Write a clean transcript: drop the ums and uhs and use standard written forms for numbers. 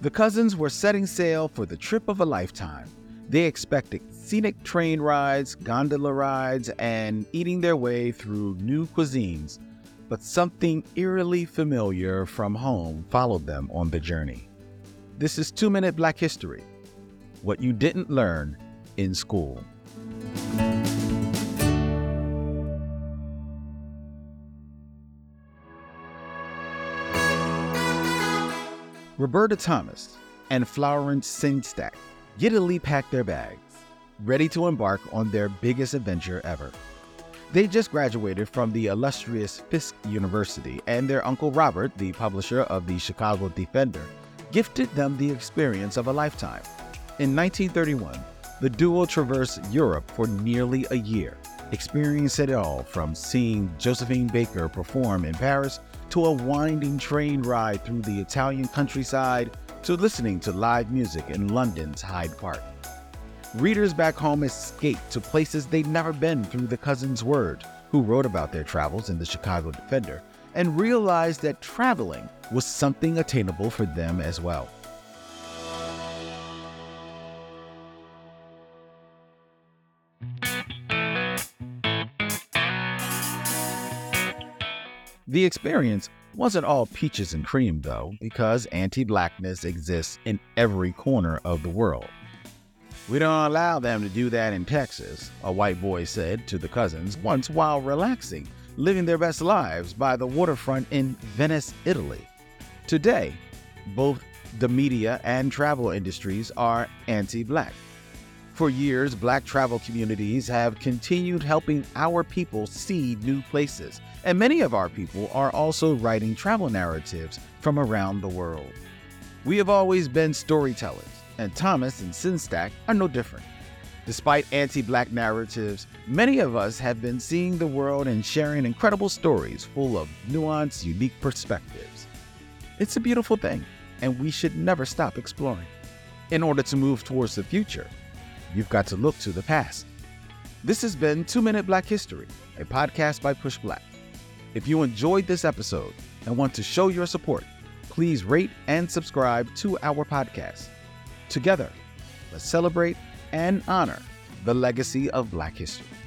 The cousins were setting sail for the trip of a lifetime. They expected scenic train rides, gondola rides, and eating their way through new cuisines. But something eerily familiar from home followed them on the journey. This is 2 Minute Black History. What you didn't learn in school. Roberta Thomas and Florence Sengstack giddily packed their bags, ready to embark on their biggest adventure ever. They just graduated from the illustrious Fisk University, and their Uncle Robert, the publisher of the Chicago Defender, gifted them the experience of a lifetime. In 1931, the duo traversed Europe for nearly a year, experiencing it all from seeing Josephine Baker perform in Paris to a winding train ride through the Italian countryside to listening to live music in London's Hyde Park. Readers back home escaped to places they'd never been through the cousins' word, who wrote about their travels in the Chicago Defender, and realized that traveling was something attainable for them as well. The experience wasn't all peaches and cream, though, because anti-Blackness exists in every corner of the world. "We don't allow them to do that in Texas," a white boy said to the cousins once while relaxing, living their best lives by the waterfront in Venice, Italy. Today, both the media and travel industries are anti-Black. For years, Black travel communities have continued helping our people see new places, and many of our people are also writing travel narratives from around the world. We have always been storytellers, and Thomas and Sengstack are no different. Despite anti-Black narratives, many of us have been seeing the world and sharing incredible stories full of nuanced, unique perspectives. It's a beautiful thing, and we should never stop exploring. In order to move towards the future, you've got to look to the past. This has been 2 Minute Black History, a podcast by Push Black. If you enjoyed this episode and want to show your support, please rate and subscribe to our podcast. Together, let's celebrate and honor the legacy of Black history.